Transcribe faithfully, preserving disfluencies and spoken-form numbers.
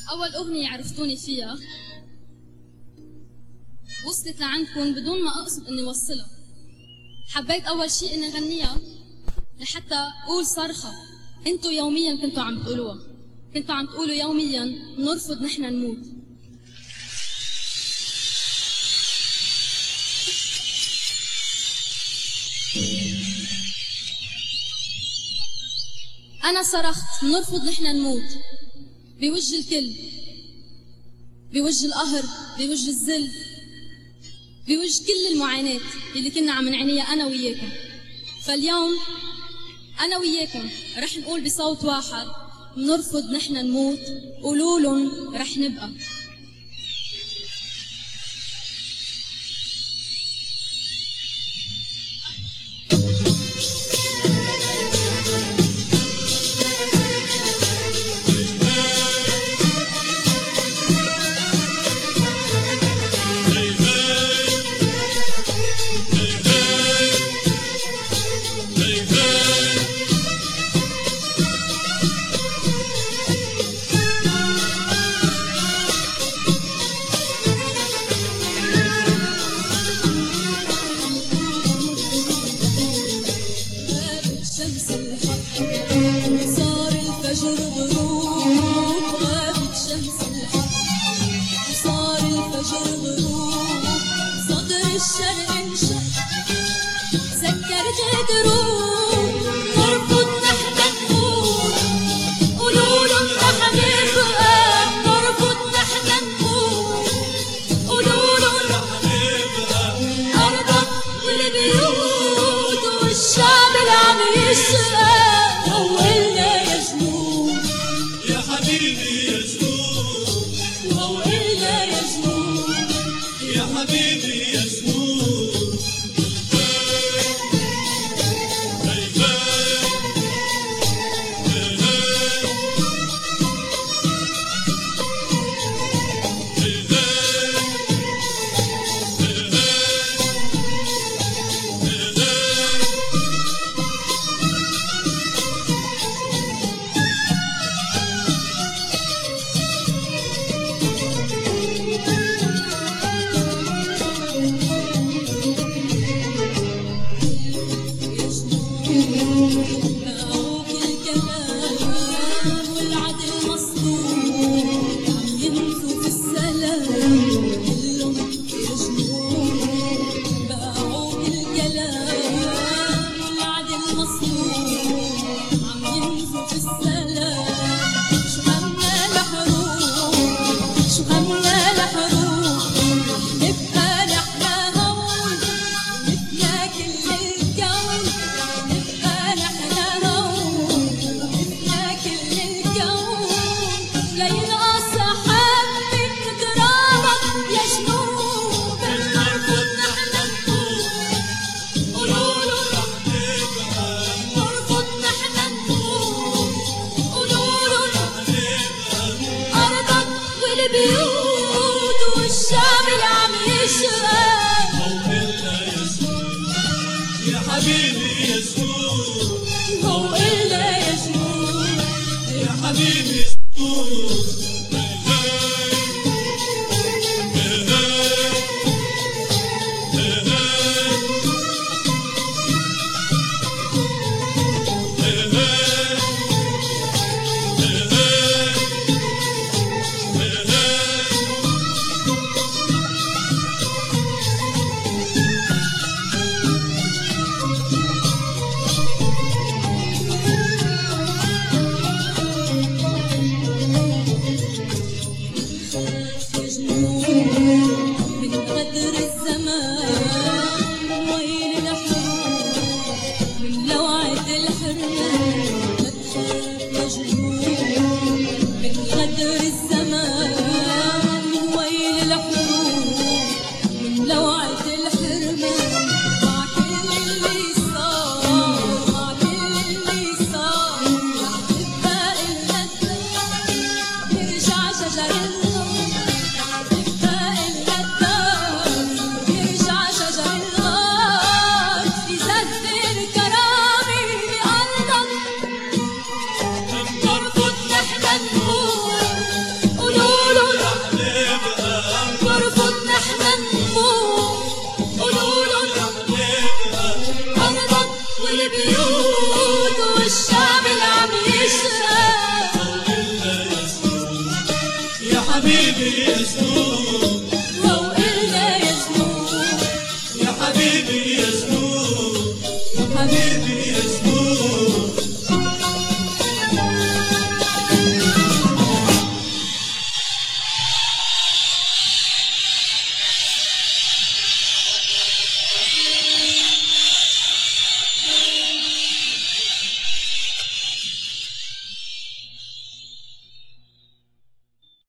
أول أغنية عرفتوني فيها وصلت لعندكم بدون ما أقصد إني وصلها. حبيت أول شيء إني أغنيها لحتى أقول صرخة أنتوا يومياً كنتوا عم تقولوها، كنتوا عم تقولوا يومياً نرفض نحن نموت. أنا صرخت نرفض نحن نموت بوجه الكل، بوجه القهر، بوجه الذل، بوجه كل المعاناة اللي كنا عم نعانيها أنا وياكم. فاليوم أنا وياكم رح نقول بصوت واحد نرفض نحن نموت، قولولن رح نبقى. شجر